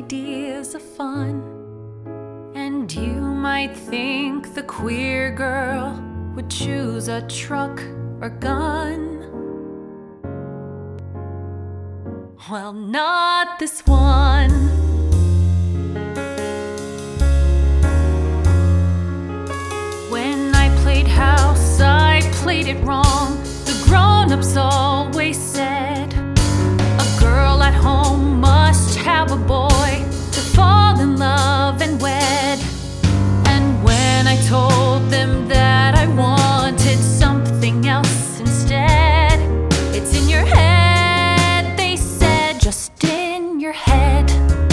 ideas of fun. And you might think the queer girl would choose a truck or gun. Well, not this one. When I played house, I played it wrong. The grown-ups always said a girl at home must have a boy to fall in love and wed. And when I told them that I wanted something else instead, it's in your head, they said, just in your head.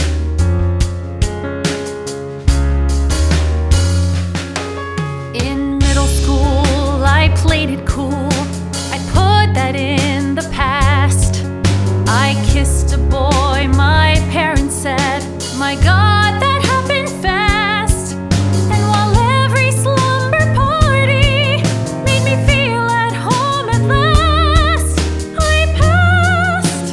In middle school, I played it cool. I put that in the past. I kissed a boy, my parents said, my God, that happened fast. And while every slumber party made me feel at home at last, I passed.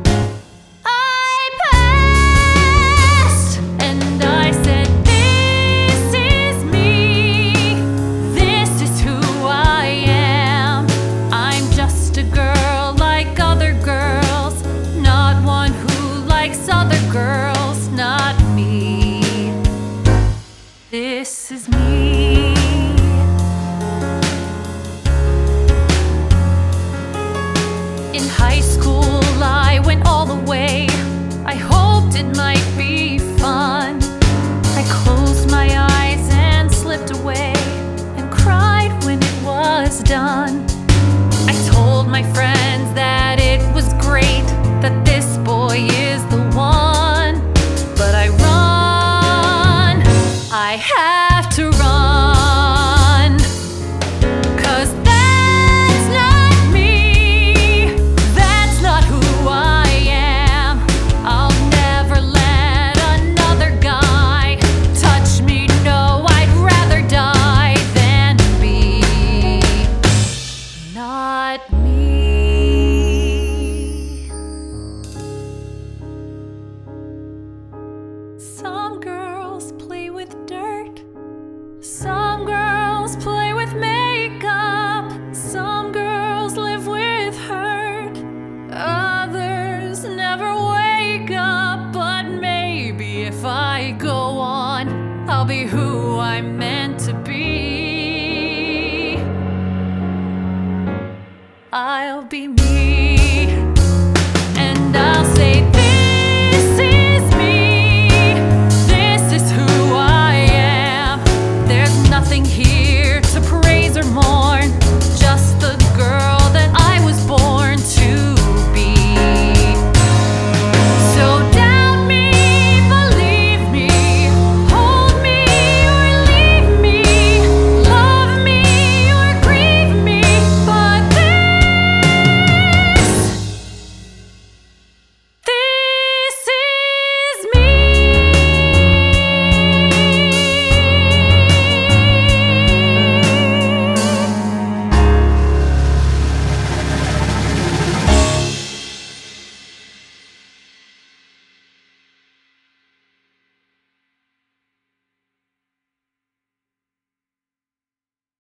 And I said, this is me, this is who I am. I'm just a girl like other girls, not one who likes other girls, not me. This is me. In high school, I went all the way. I hoped it might be fun. I closed my eyes and slipped away and cried when it was done. I told my friends